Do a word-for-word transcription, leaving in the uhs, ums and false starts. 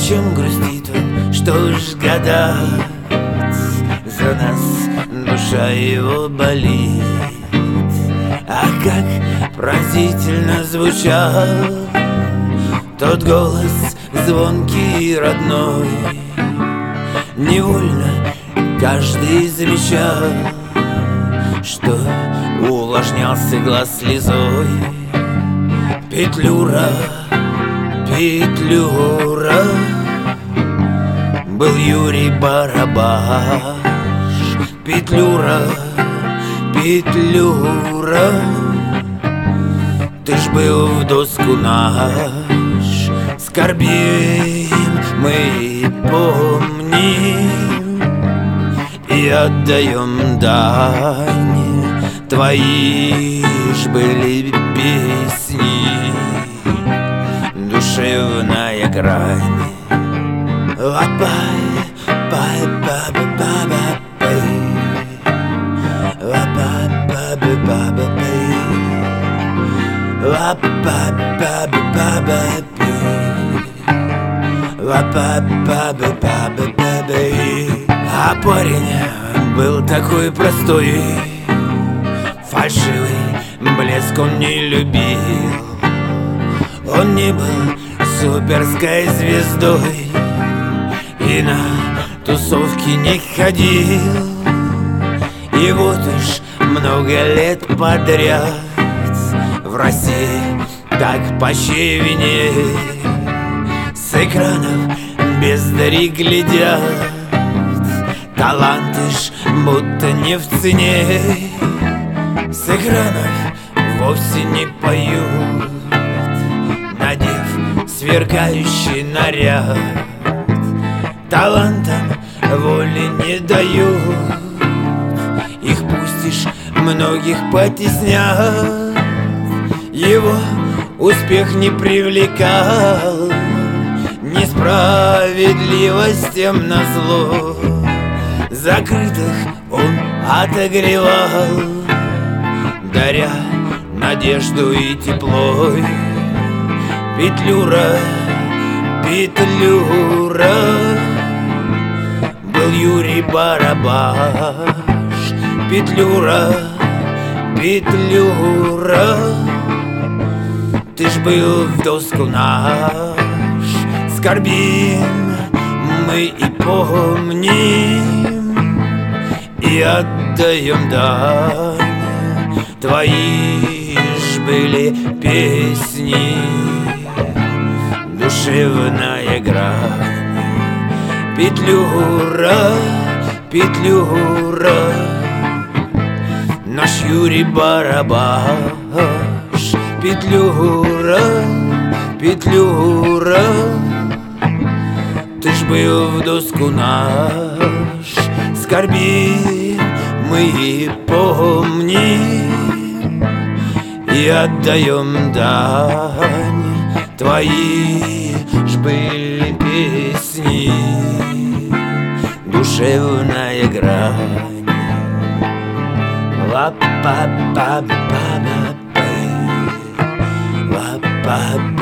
чем грустит он, что ж гадать, за нас душа его болит. А как пронзительно звучал тот голос звонкий и родной, невольно каждый замечал, что увлажнялся глаз слезой. Петлюра, Петлюра, был Юрий Барабаш. Петлюра, Петлюра, ты ж был в доску наш. Скорбим мы и помним, и отдаем дань. Твои ж были песни, душевная грань. Лапай, пай, баба, баба, пай. Лапай, баба, баба, пай. Лапай, баба, баба, пай. Лапай, баба, баба, баба. А парень был такой простой, фальшивый блеск он не любил. Он не был суперской звездой и на тусовки не ходил. И вот уж много лет подряд в России так пощевенее с экранов бездари глядят. Таланты ж будто не в цене, с экранов вовсе не поют, надев сверкающий наряд. Талантам воли не дают, их пустишь, многих потеснят. Его успех не привлекал несправедливостям назло. Закрытых он отогревал, даря надежду и тепло. Петлюра, Петлюра, был Юрий Барабаш. Петлюра, Петлюра, ты ж был в доску наш. Скорбим мы и помним, и отдаем дань. Твои ж были песни, душевная грань. Петлюра, Петлюра, наш Юрий Барабаш. Петлюра, Петлюра, ты ж был в доску наш. Скорбим мы и помним, и отдаем дань. Твои ж были песни, душевная грань. Ла-па-па-па-па-па, ла-па-па.